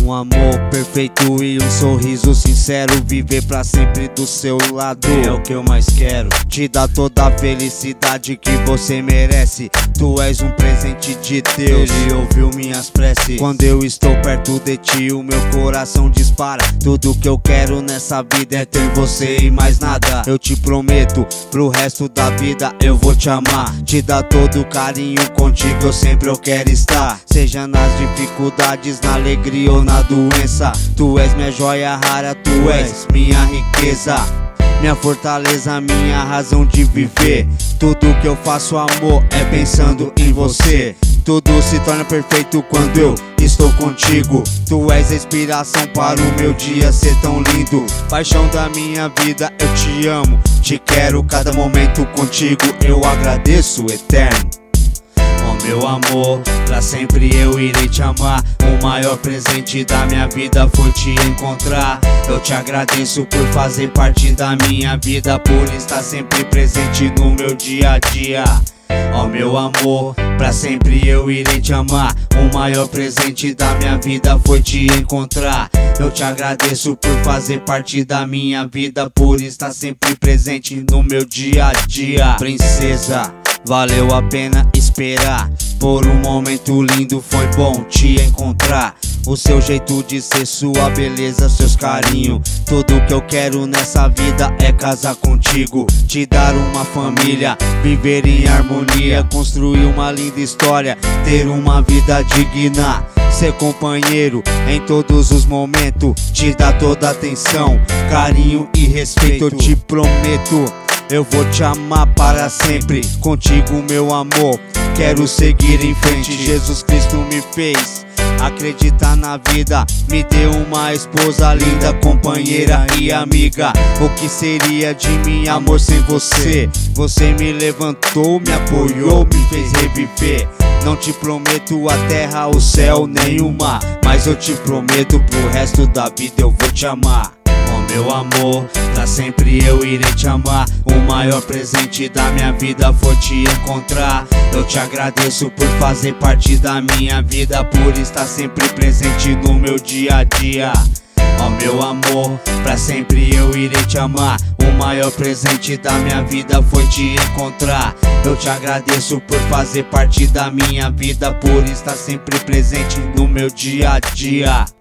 Um amor perfeito e um sorriso sincero, viver pra sempre do seu lado é o que eu mais quero. Te dar toda a felicidade que você merece. Tu és um presente de Deus, Ele ouviu minhas preces. Quando eu estou perto de ti, o meu coração dispara. Tudo que eu quero nessa vida é ter você e mais nada. Eu te prometo, pro resto da vida eu vou te amar. Te dar todo o carinho, contigo eu sempre quero estar. Seja nas dificuldades, na alegria ou na doença. Tu és minha joia rara, tu és minha riqueza, minha fortaleza, minha razão de viver. Tudo que eu faço, amor, é pensando em você. Tudo se torna perfeito quando eu estou contigo. Tu és a inspiração para o meu dia ser tão lindo. Paixão da minha vida, eu te amo, te quero, cada momento contigo eu agradeço, eterno. Oh meu amor, pra sempre eu irei te amar. O maior presente da minha vida foi te encontrar. Eu te agradeço por fazer parte da minha vida, por estar sempre presente no meu dia a dia. Oh meu amor, pra sempre eu irei te amar. O maior presente da minha vida foi te encontrar. Eu te agradeço por fazer parte da minha vida, por estar sempre presente no meu dia a dia. Princesa, valeu a pena esperar por um momento lindo, foi bom te encontrar. O seu jeito de ser, sua beleza, seus carinhos. Tudo que eu quero nessa vida é casar contigo, te dar uma família, viver em harmonia, construir uma linda história, ter uma vida digna, ser companheiro em todos os momentos, te dar toda atenção, carinho e respeito. Eu te prometo, eu vou te amar para sempre. Contigo, meu amor, quero seguir em frente. Jesus Cristo me fez acreditar na vida, me deu uma esposa linda, companheira e amiga. O que seria de mim, amor, sem você? Você me levantou, me apoiou, me fez reviver. Não te prometo a terra, o céu, nem o mar, mas eu te prometo pro resto da vida eu vou te amar. Oh meu amor, pra sempre eu irei te amar. O maior presente da minha vida foi te encontrar. Eu te agradeço por fazer parte da minha vida, por estar sempre presente no meu dia a dia. Oh meu amor, pra sempre eu irei te amar. O maior presente da minha vida foi te encontrar. Eu te agradeço por fazer parte da minha vida, por estar sempre presente no meu dia a dia.